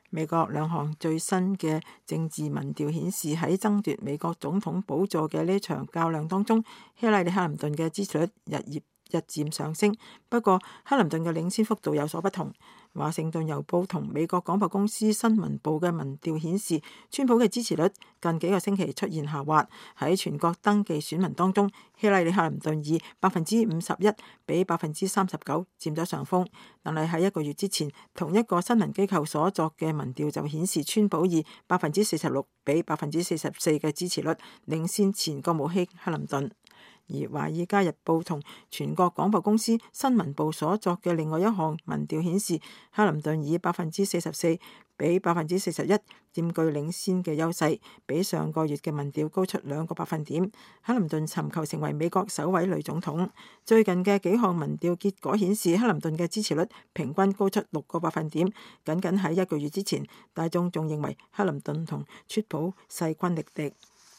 美國兩項最新嘅政治民調顯示，喺爭奪美國總統寶座嘅呢場較量當中，希拉里·克林頓嘅支持率日漸上升。不過，克林頓嘅領先幅度有所不同。華盛頓郵報同美國廣播公司新聞部嘅民調顯示，川普嘅支持率近幾個星期出現下滑。喺全國登記選民當中，希拉里·克林頓以51%比39%佔咗上風。但係喺一個月之前，同一個新聞機構所作嘅民調就顯示，川普以46%比44%嘅支持率領先前國務卿克林頓。而《華爾街日報》同全國廣播公司新聞部所作嘅另外一項民調顯示，克林頓以44%比41%佔據領先嘅優勢，比上個月嘅民調高出2個百分點。克林頓尋求成為美國首位女總統。最近嘅幾項民調結果顯示，克林頓嘅支持率平均高出6個百分點。僅喺一個月之前，大眾仲認為克林頓同川普勢均力敵。